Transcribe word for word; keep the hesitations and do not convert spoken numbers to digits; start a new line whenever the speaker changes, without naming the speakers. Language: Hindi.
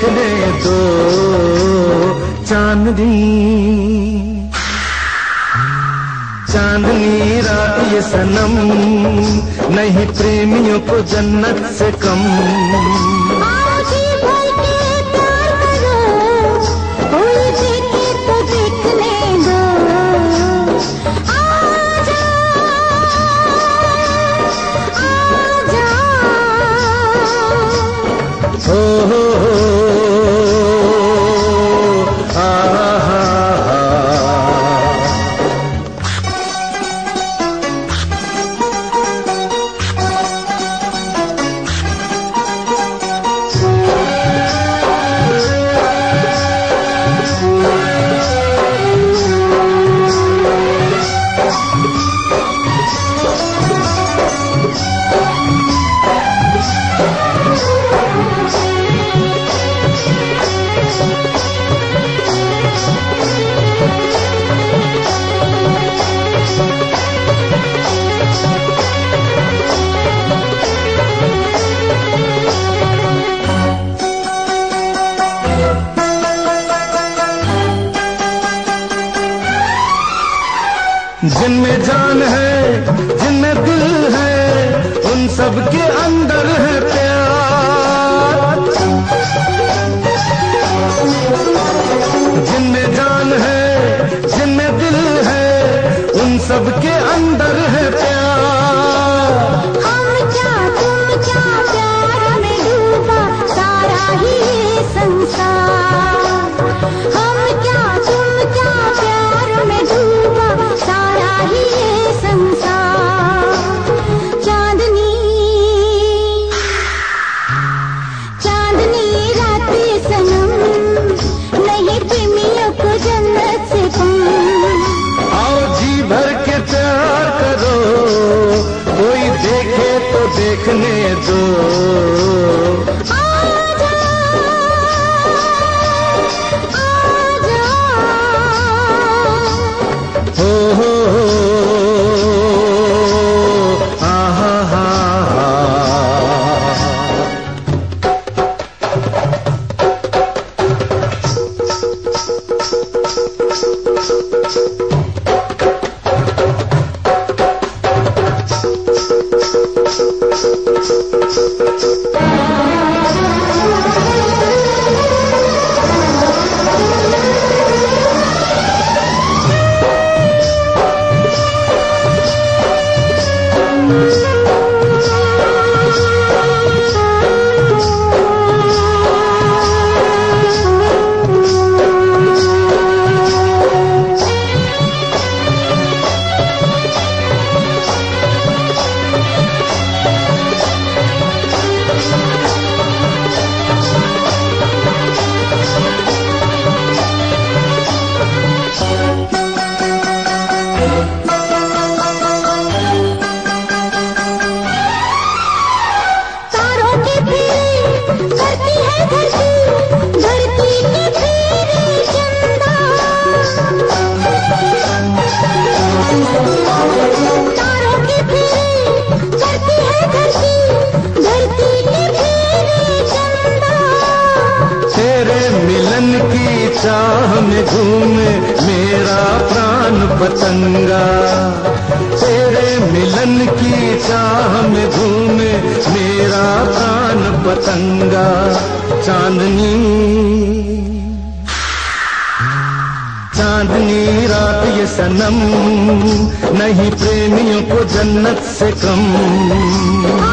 देखने दो चांदनी, चांदनी रात ये सनम, नहीं प्रेमियों को जन्नत से कम। जिनमें जान है, जिनमें दिल है, उन सब के अंदर है प्यार। जिनमें जान है, जिनमें दिल है, उन सब के अंदर है प्यार।
हम क्या तुम क्या प्यार में डूबा सारा ही संसार। हम क्या तुम क्या प्यार में डूबा सारा ही संसार। चांदनी, चांदनी रात सनम, नहीं प्रेमियों को जन्नत से कम।
आओ जी भर के प्यार करो, कोई देखे तो देखने दो।
आजा, आजा,
हो हो हो, आहा हा हा। चाह में घूमे मेरा प्राण पतंगा, तेरे मिलन की चाह में घूमे मेरा प्राण पतंगा। चांदनी, चांदनी रात ये सनम, नहीं प्रेमियों को जन्नत से कम।